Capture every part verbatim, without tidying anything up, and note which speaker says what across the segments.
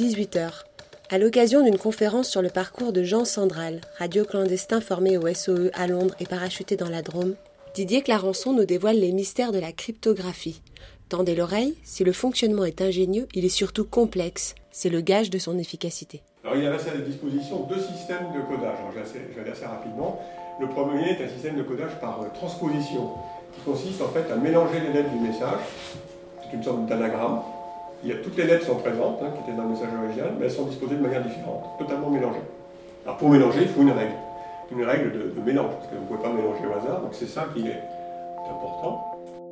Speaker 1: dix-huit heures. À l'occasion d'une conférence sur le parcours de Jean Sandral, radio clandestin formé au S O E à Londres et parachuté dans la Drôme, Didier Clarençon nous dévoile les mystères de la cryptographie. Tendez l'oreille, si le fonctionnement est ingénieux, il est surtout complexe. C'est le gage de son efficacité.
Speaker 2: Alors il y a à sa disposition deux systèmes de codage. Alors, je vais assez, je vais aller assez rapidement. Le premier est un système de codage par transposition, qui consiste en fait à mélanger les lettres du message. C'est une sorte d'anagramme. Il y a, toutes les lettres sont présentes, hein, qui étaient dans le message original, mais elles sont disposées de manière différente, totalement mélangées. Alors pour mélanger, il faut une règle, une règle de, de mélange, parce que vous ne pouvez pas mélanger au hasard, donc c'est ça qui est important.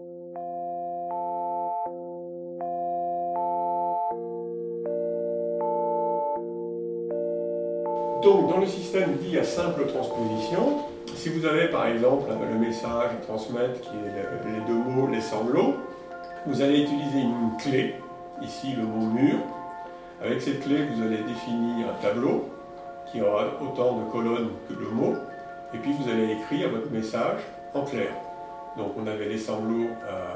Speaker 2: Donc dans le système dit à simple transposition, si vous avez par exemple le message à transmettre qui est les deux mots, les sanglots, vous allez utiliser une clé. Ici, le mot mur. Avec cette clé, vous allez définir un tableau qui aura autant de colonnes que de mots. Et puis, vous allez écrire votre message en clair. Donc, on avait les sanglots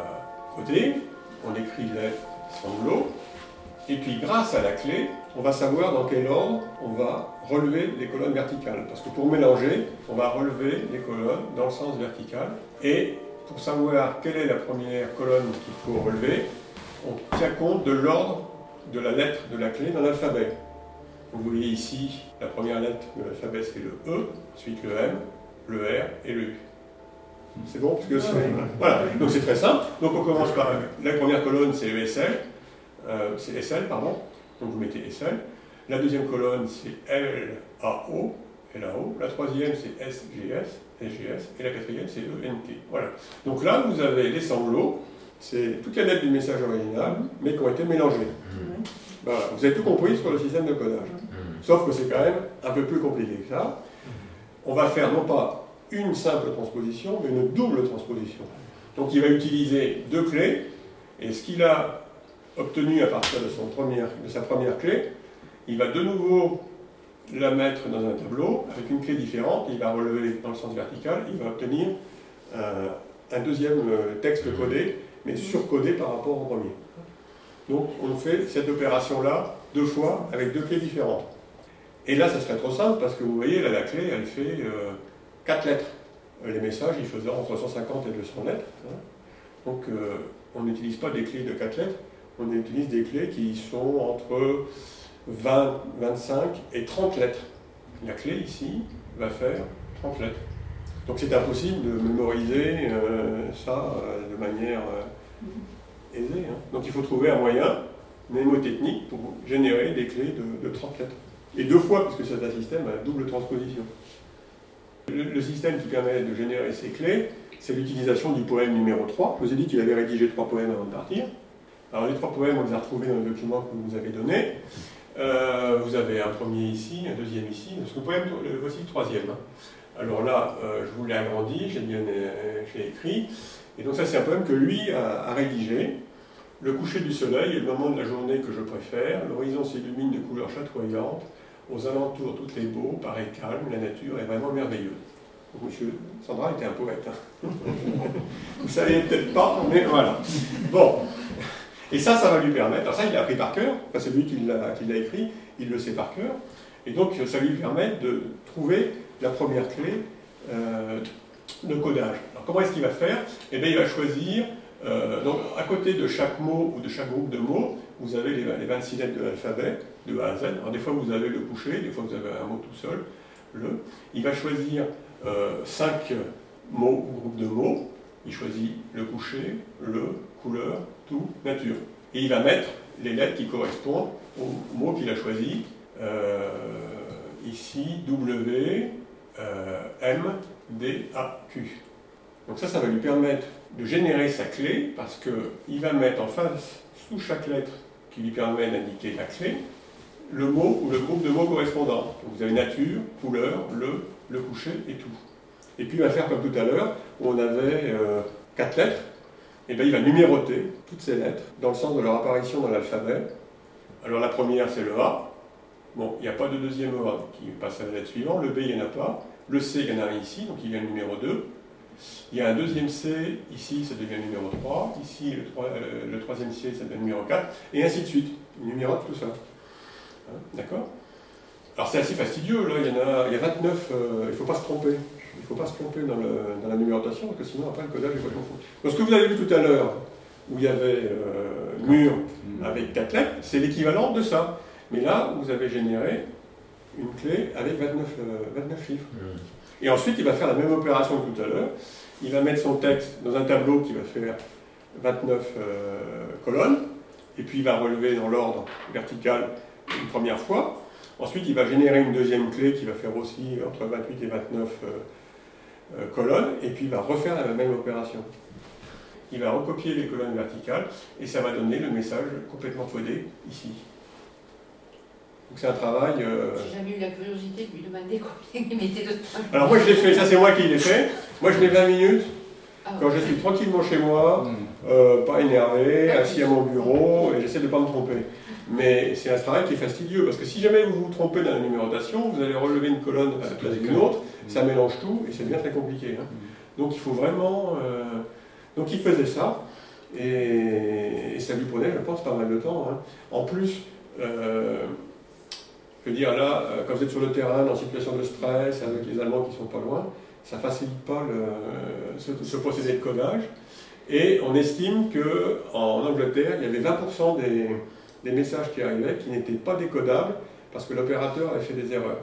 Speaker 2: à coder. On écrit les sanglots. Et puis, grâce à la clé, on va savoir dans quel ordre on va relever les colonnes verticales. Parce que pour mélanger, on va relever les colonnes dans le sens vertical. Et pour savoir quelle est la première colonne qu'il faut relever, on tient compte de l'ordre de la lettre de la clé dans l'alphabet. Vous voyez ici, la première lettre de l'alphabet c'est le E, ensuite le M, le R et le U. C'est bon parce que c'est... Voilà, donc c'est très simple. Donc on commence par la première colonne c'est E S L, euh, c'est S L pardon, donc vous mettez S L. La deuxième colonne c'est L A O, L A O. La troisième c'est S G S, S G S. Et la quatrième c'est E N T. Voilà. Donc là vous avez les sanglots. C'est toutes les lettres du message original, mais qui ont été mélangées. Mmh. Voilà, vous avez tout compris sur le système de codage. Mmh. Sauf que c'est quand même un peu plus compliqué que ça. On va faire non pas une simple transposition, mais une double transposition. Donc il va utiliser deux clés, et ce qu'il a obtenu à partir de, son première, de sa première clé, il va de nouveau la mettre dans un tableau avec une clé différente, il va relever dans le sens vertical, il va obtenir euh, un deuxième texte codé, mais surcodé par rapport au premier. Donc on fait cette opération-là deux fois avec deux clés différentes. Et là, ça serait trop simple parce que vous voyez, là, la clé, elle fait euh, quatre lettres. Les messages, ils faisaient entre cent cinquante et deux cents lettres. Hein. Donc euh, on n'utilise pas des clés de quatre lettres, on utilise des clés qui sont entre vingt, vingt-cinq et trente lettres. La clé ici va faire trente lettres. Donc c'est impossible de mémoriser euh, ça euh, de manière euh, aisée. Hein. Donc il faut trouver un moyen mnémotechnique pour générer des clés de, de trente lettres. Et deux fois, parce que c'est un système à double transposition. Le, le système qui permet de générer ces clés, c'est l'utilisation du poème numéro trois. Je vous ai dit qu'il avait rédigé trois poèmes avant de partir. Alors les trois poèmes, on les a retrouvés dans le document que vous nous avez donné. Euh, vous avez un premier ici, un deuxième ici. Ce poème, voici le troisième. Hein. Alors là, euh, je vous l'ai agrandi, j'ai bien, euh, je l'ai écrit. Et donc ça, c'est un poème que lui a, a rédigé. Le coucher du soleil est le moment de la journée que je préfère. L'horizon s'illumine de couleurs chatoyantes. Aux alentours, tout est beau, paraît calme. La nature est vraiment merveilleuse. Donc, monsieur Sandral était un poète. Hein. Vous ne saviez peut-être pas, mais voilà. Bon. Et ça, ça va lui permettre. Alors ça, il l'a appris par cœur. Enfin, c'est lui qui l'a, qui l'a écrit. Il le sait par cœur. Et donc, ça lui permet de trouver la première clé euh, de codage. Alors comment est-ce qu'il va faire? Eh bien, il va choisir, euh, donc à côté de chaque mot ou de chaque groupe de mots, vous avez les, les vingt-six lettres de l'alphabet, de A à Z. Alors des fois vous avez le coucher, des fois vous avez un mot tout seul, le. Il va choisir euh, cinq mots ou groupes de mots. Il choisit le coucher, le, couleur, tout, nature. Et il va mettre les lettres qui correspondent aux mots qu'il a choisis. Euh, ici, W, euh, M, D, A, Q. Donc ça, ça va lui permettre de générer sa clé parce qu'il va mettre en face, sous chaque lettre qui lui permet d'indiquer la clé, le mot ou le groupe de mots correspondants. Donc vous avez nature, couleur, le, le coucher et tout. Et puis il va faire comme tout à l'heure, où on avait euh, quatre lettres, et bien il va numéroter toutes ces lettres dans le sens de leur apparition dans l'alphabet. Alors la première, c'est le A. Bon, il n'y a pas de deuxième A qui passe à la lettre suivante. Le B, il n'y en a pas. Le C, il y en a un ici, donc il y a le numéro deux. Il y a un deuxième C, ici, ça devient le numéro trois. Ici, le, trois, euh, le troisième C, ça devient le numéro quatre. Et ainsi de suite. Il numérote tout ça. Hein, d'accord ? Alors c'est assez fastidieux, là, il y en a, il y a vingt-neuf, euh, il ne faut pas se tromper. Il ne faut pas se tromper dans, le, dans la numérotation, parce que sinon après le codage est complètement fou. Donc ce que vous avez vu tout à l'heure, où il y avait euh, mur avec quatre lettres, c'est l'équivalent de ça. Mais là, vous avez généré une clé avec vingt-neuf, euh, vingt-neuf chiffres. Et ensuite, il va faire la même opération que tout à l'heure. Il va mettre son texte dans un tableau qui va faire vingt-neuf euh, colonnes, et puis il va relever dans l'ordre vertical une première fois. Ensuite, il va générer une deuxième clé qui va faire aussi entre vingt-huit et vingt-neuf euh, euh, colonnes, et puis il va refaire la même opération. Il va recopier les colonnes verticales, et ça va donner le message complètement codé ici. Donc c'est un travail... Euh...
Speaker 3: J'ai jamais eu la curiosité de lui demander combien il mettait de temps.
Speaker 2: Alors moi je l'ai fait, ça c'est moi qui l'ai fait. Moi je l'ai vingt minutes, ah, quand ouais. je suis tranquillement chez moi, euh, pas énervé, ah, assis à mon bureau, et j'essaie de ne pas me tromper. Mais c'est un travail qui est fastidieux, parce que si jamais vous vous trompez dans la numérotation, vous allez relever une colonne à la place d'une autre, ça mélange tout, et c'est bien très compliqué. Hein. Donc il faut vraiment... Euh... Donc il faisait ça, et... et ça lui prenait, je pense, pas mal de temps. Hein. En plus... Euh... Je veux dire, là, quand vous êtes sur le terrain, en situation de stress, avec les Allemands qui ne sont pas loin, ça ne facilite pas le, ce, ce procédé de codage. Et on estime qu'en Angleterre, il y avait vingt pour cent des, des messages qui arrivaient qui n'étaient pas décodables parce que l'opérateur avait fait des erreurs.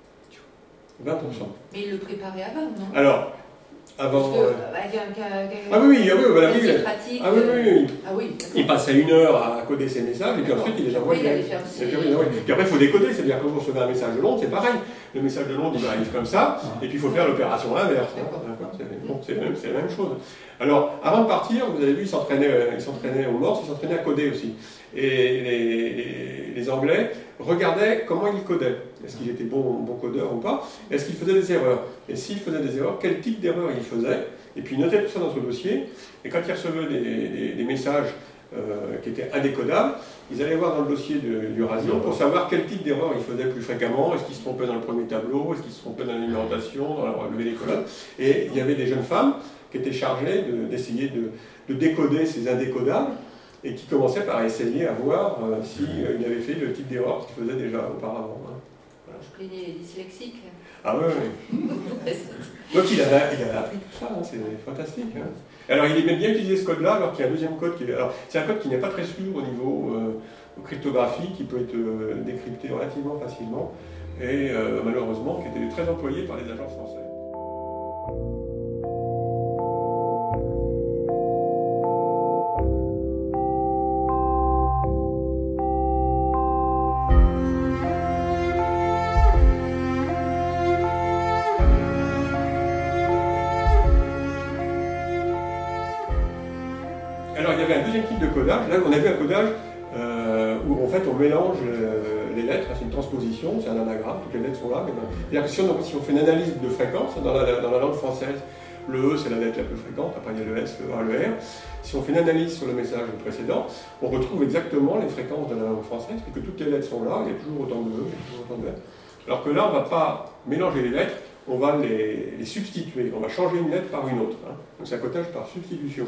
Speaker 2: vingt pour cent.
Speaker 3: Mais il le préparait avant, non ?
Speaker 2: Alors, avant...
Speaker 3: Parce que, euh, avec un, qu'un, qu'un,
Speaker 2: ah oui, oui, ah oui, voilà, oui,
Speaker 3: pratique,
Speaker 2: ah oui, oui, oui.
Speaker 3: Ah oui,
Speaker 2: il passait une heure à coder ses messages et puis ensuite il les envoyait.
Speaker 3: Oui, il ses...
Speaker 2: puis, puis après il faut décoder, c'est-à-dire que quand vous recevez un message de Londres, c'est pareil. Le message de Londres il arrive comme ça et puis il faut faire l'opération inverse. Hein. C'est, bon, c'est, la même, c'est la même chose. Alors avant de partir, vous avez vu, il s'entraînait, il s'entraînait au Morse, il s'entraînait à coder aussi. Et les, les, les Anglais regardaient comment ils codaient. Est-ce qu'il était bon, bon codeur ou pas ? Est-ce qu'il faisait des erreurs ? Et s'il faisait des erreurs, quel type d'erreurs il faisait ? Et puis il notait tout ça dans son dossier. Et quand il recevait des, des, des messages euh, qui étaient indécodables, ils allaient voir dans le dossier de, du Razio pour savoir quel type d'erreur il faisait plus fréquemment. Est-ce qu'il se trompait dans le premier tableau ? Est-ce qu'il se trompait dans la numérotation, dans la relevé des colonnes ? Et il y avait des jeunes femmes qui étaient chargées de, d'essayer de, de décoder ces indécodables et qui commençaient par essayer à voir euh, s'il euh, avait fait le type d'erreur qu'il faisait déjà auparavant. Hein.
Speaker 3: Voilà. Je plaignais les dyslexiques.
Speaker 2: Ah oui, oui. Donc il avait, il avait appris tout ça, hein, c'est fantastique. Hein. Alors il aimait bien utiliser ce code-là, alors qu'il y a un deuxième code qui est... Alors c'est un code qui n'est pas très sûr au niveau euh, cryptographie, qui peut être euh, décrypté relativement facilement, et euh, malheureusement qui était très employé par les agents français. Alors il y avait un deuxième type de codage, là on a vu un codage euh, où en fait on mélange euh, les lettres, c'est une transposition, c'est un anagramme, toutes les lettres sont là. C'est-à-dire que si on, si on fait une analyse de fréquence dans la, dans la langue française, le E c'est la lettre la plus fréquente, après il y a le S, le A, le R. Si on fait une analyse sur le message précédent, on retrouve exactement les fréquences de la langue française, et que toutes les lettres sont là, il y a toujours autant de E, il y a toujours autant de R. Alors que là on ne va pas mélanger les lettres, on va les, les substituer, on va changer une lettre par une autre. Hein. Donc c'est un codage par substitution.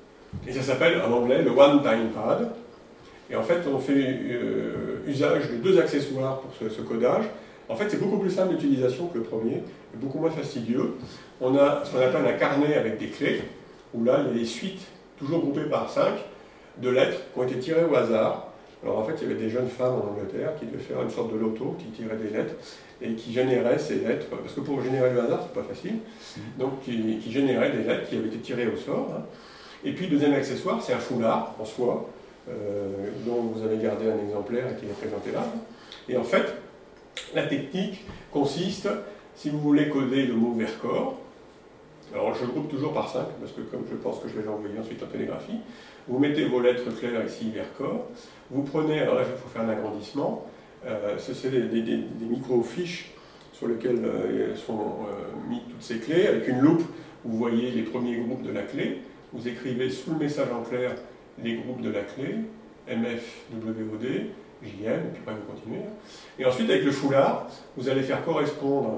Speaker 2: Et ça s'appelle en anglais le one-time pad. Et en fait, on fait euh, usage de deux accessoires pour ce, ce codage. En fait, c'est beaucoup plus simple d'utilisation que le premier, beaucoup moins fastidieux. On a ce qu'on appelle un carnet avec des clés, où là, il y a des suites, toujours groupées par cinq, de lettres qui ont été tirées au hasard. Alors en fait, il y avait des jeunes femmes en Angleterre qui devaient faire une sorte de loto, qui tiraient des lettres, et qui généraient ces lettres, parce que pour générer le hasard, c'est pas facile, donc qui, qui généraient des lettres qui avaient été tirées au sort. Hein. Et puis, le deuxième accessoire, c'est un foulard en soie, euh, dont vous avez gardé un exemplaire et qui est présenté là. Et en fait, la technique consiste, si vous voulez coder le mot Vercors, alors je le groupe toujours par cinq, parce que comme je pense que je vais l'envoyer ensuite en télégraphie, vous mettez vos lettres claires ici, Vercors, vous prenez, alors là il faut faire un agrandissement, euh, c'est des, des, des, des micro-fiches sur lesquelles euh, sont euh, mis toutes ces clés, avec une loupe, vous voyez les premiers groupes de la clé. Vous écrivez sous le message en clair les groupes de la clé, M F, W O D, J M, et puis après vous continuez. Et ensuite, avec le foulard, vous allez faire correspondre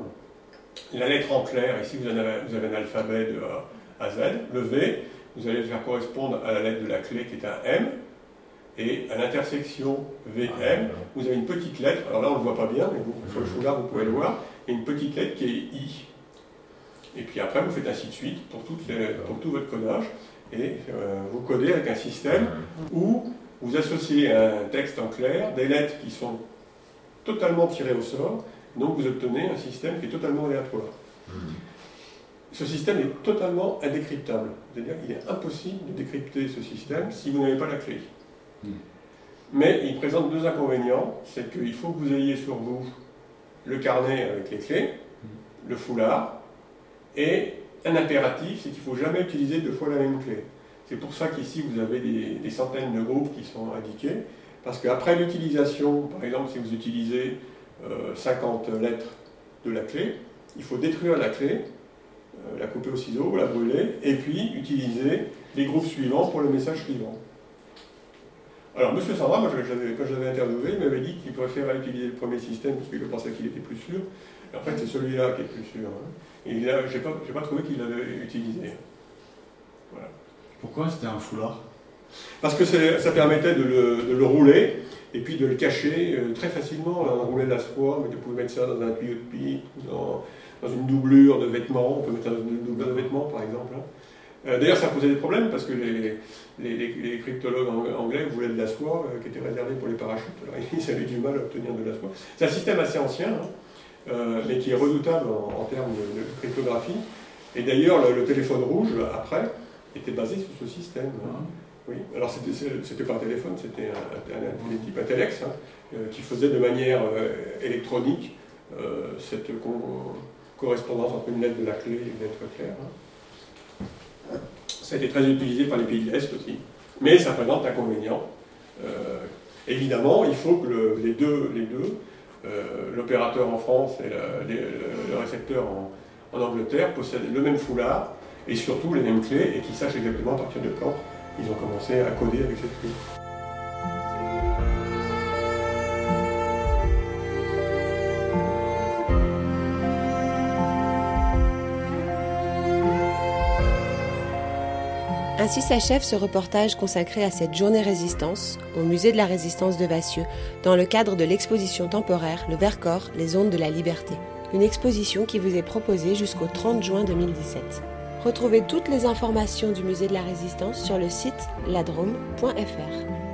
Speaker 2: la lettre en clair, ici vous avez, vous avez un alphabet de A à Z, le V, vous allez le faire correspondre à la lettre de la clé qui est un M, Et à l'intersection V M, vous avez une petite lettre, alors là on ne le voit pas bien, mais vous, sur le foulard vous pouvez le voir, et une petite lettre qui est I. Et puis après vous faites ainsi de suite pour, toutes les, pour tout votre codage, et euh, vous codez avec un système où vous associez à un texte en clair des lettres qui sont totalement tirées au sort, donc vous obtenez un système qui est totalement aléatoire. Ce système est totalement indécryptable, c'est-à-dire qu'il est impossible de décrypter ce système si vous n'avez pas la clé. Mais il présente deux inconvénients, c'est qu'il faut que vous ayez sur vous le carnet avec les clés, le foulard, et un impératif, c'est qu'il ne faut jamais utiliser deux fois la même clé. C'est pour ça qu'ici vous avez des, des centaines de groupes qui sont indiqués, parce qu'après l'utilisation, par exemple si vous utilisez euh, cinquante lettres de la clé, il faut détruire la clé, euh, la couper au ciseau, la brûler, et puis utiliser les groupes suivants pour le message suivant. Alors, M. Sandra, moi, quand je l'avais interviewé, il m'avait dit qu'il préférait utiliser le premier système parce qu'il pensait qu'il était plus sûr. Et en fait, c'est celui-là qui est plus sûr. Hein. Et je n'ai pas, pas trouvé qu'il l'avait utilisé. Voilà.
Speaker 4: Pourquoi c'était un foulard?
Speaker 2: Parce que ça permettait de le, de le rouler et puis de le cacher euh, très facilement. Là, on roulait de la soie, mais vous pouvez mettre ça dans un tuyau de pipe, dans, dans une doublure de vêtements. On peut mettre ça dans une doublure de vêtements, par exemple. Hein. Euh, D'ailleurs, ça posait des problèmes parce que les, les, les, les cryptologues anglais voulaient de la soie euh, qui était réservée pour les parachutes. Alors, ils avaient du mal à obtenir de la soie. C'est un système assez ancien, hein, euh, mais qui est redoutable en, en termes de, de cryptographie. Et d'ailleurs, le, le téléphone rouge, après, était basé sur ce système. Hein. Oui. Alors, c'était pas un téléphone, c'était un, un, un, un type un Telex, hein, euh, qui faisait de manière euh, électronique euh, cette co correspondance entre une lettre de la clé et une lettre claire. Hein. Ça a été très utilisé par les pays de l'Est aussi, mais ça présente inconvénients. Euh, évidemment, il faut que le, les deux, les deux euh, l'opérateur en France et le, les, le récepteur en, en Angleterre possèdent le même foulard et surtout les mêmes clés et qu'ils sachent exactement à partir de quand ils ont commencé à coder avec cette clé.
Speaker 1: Ainsi s'achève ce reportage consacré à cette journée résistance au musée de la Résistance de Vassieux dans le cadre de l'exposition temporaire Le Vercors, les ondes de la liberté. Une exposition qui vous est proposée jusqu'au trente juin deux mille dix-sept. Retrouvez toutes les informations du musée de la Résistance sur le site ladrome point F R.